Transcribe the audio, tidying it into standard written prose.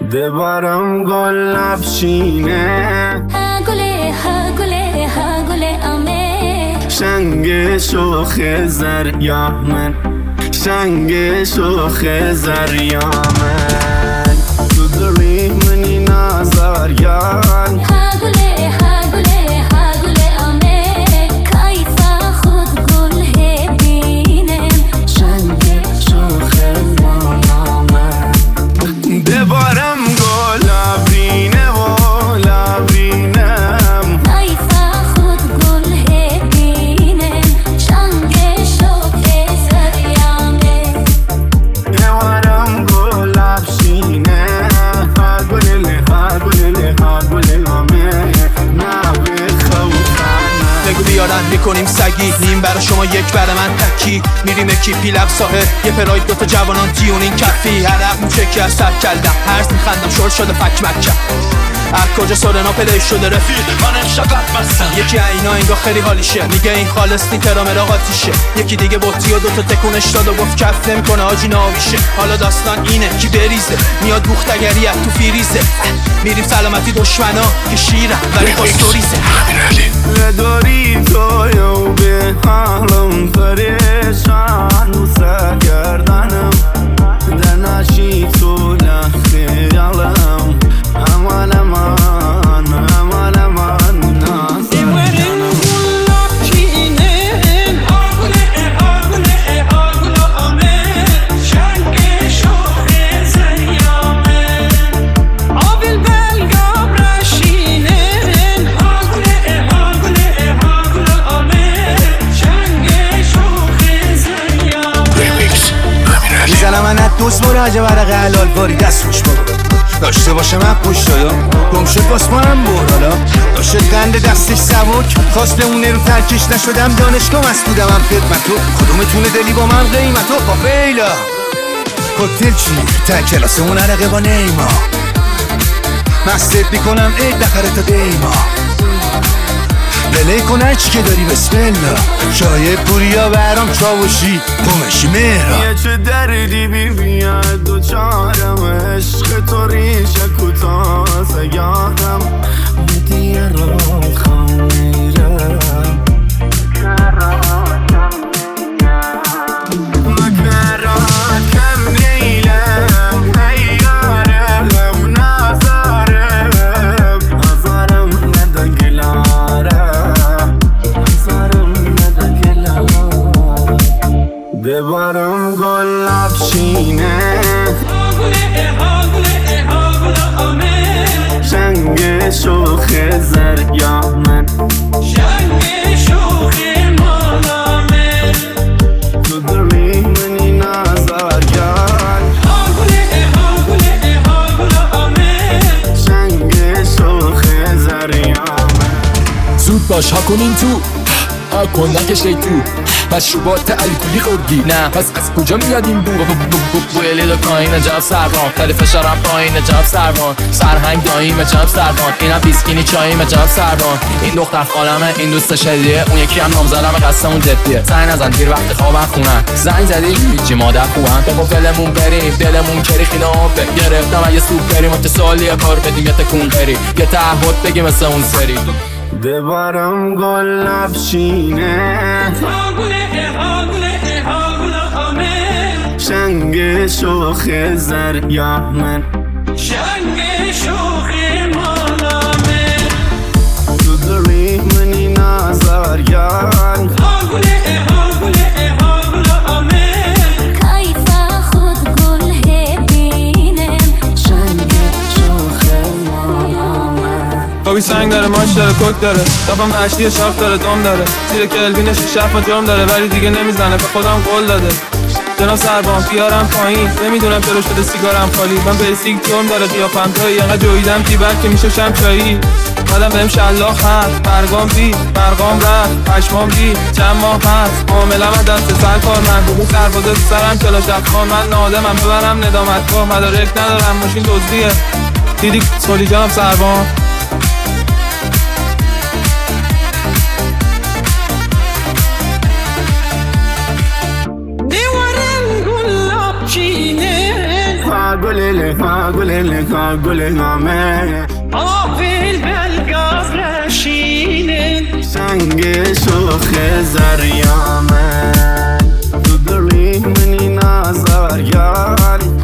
دبارم گل لبشینه ها گله ها گله ها گله آمه شنگ شوخ زریامن شنگ شوخ زریامن تو داری منی نازاریان ها گله ها گله ها گله آمه کایفا خود گل بینم شنگ شوخ زریامن دبارم گل لبرینه و لبرینم کایفا خود گل بینم شنگ شوخ زریامه دبارم گل لبشینه ها گله ها گله ها گله آمه نبه خوفنه بگو بیارن میکنیم سگی نیم برا شما یک برا من تکی میریم اکیپی لب ساحل یه پراید دوتا جوانان دیونین کفی عرق موچکی از سر کلدم هرز میخندم شور شده فک مکم از کجا سورنا پلی شده رفیق من امشقت مستم یکی اینا انگاه خیلی حالیشه میگه این خالص نی ترامرا قاتیشه یکی دیگه بطری و دوتا تکونش داد و گفت کف نمیکنه آجی ناویشه حالا داستان اینه کی بریزه میاد بوختگری از تو فیریزه میریم سلامتی دشمنا که شیرم ولی پاستوریزه نداری تو یو به حالم پریشان و سرگردنم دنشی تو لخیالم امان امان امان امان نازنم میزنم من دوست مراجع ورق حلال باری دست روش بابا داشته باشه من پوش دایا گم شد باس ما هم برالا داشته قند دستش سبک خواست بمونه رو ترکش نشدم دانشگاه مسئولم هم خدمتو کدومتونه دلی با من قیمتو با فیلا کوکتل چی تا کلاس اون عرقه با نیما مستت میکنم ای دخره تا دیما بله کنه چی که داری بسم الله شای پوریا برام چاوشی قمشی مهرا یه چه دردی بیاد دو چارم عشق تو ریشه کوتاه سیاهم دیگه را خمیرم مکرات کم نیلم هیارم نازارم نازارم ندگلارم نازارم ندگلارم دبارم گل لبشینه شنگ شوخ زریامن تو داری منی نازاریان شنگ شوخ زریامن زود باش ها کنین تو ها کن نکش ای تو مشروبات الکلی خوردی نه پس از کجا میاد این بویلی دو پایین جاب سربان خیلی فشارم پایین جاب سربان سرهنگ داییم جاب سربان اینم بیسکینی چاییم جاب سربان این دختر خالمه این دوست شدیه اون یکی هم نامزدمه قصمون جدیه زنگ نزن دیر وقت خوابم خونن زنگ زدی هیچی مادر خوبم بگو دلمون بریم دلمون کری خیلی آبه گرفتم اگه سوپ بریم متصالیه کار بدیم یه تکون بری یه تعهد بگیم مثل اون سری دبارم گل لبشینه شنگ شوخ زریامن تو داری منی نازاریان کایفا خود گل بینم شنگ شوخ زریامن خوابی سنگ داره ماش داره کوک داره دافم اشتی شاخ داره دام داره زیر کلبینش شف و جام داره ولی دیگه نمیزنه به خودم قول داده جناب سربان بیارم پایین نمیدونم چرا شده سیگارم خالی من به سیگ جرم داره قیافم تایی انقدر جویدم تیبر که میشه شمشایی مادم بهم شلاخ هست برگام بی برگام رفت پشمام بی چند ماه هست معاملم از دست سر کار من بگو سربازه تو سرم کلاش دخان من نادمم ببرم ندامتگاه مدارک ندارم ماشین دزدیه دیدی سولی جناب سربان گل گل همه آفیل بلگاز رشینه سنگ شوخ زریامه تو دلی منی نازار یاری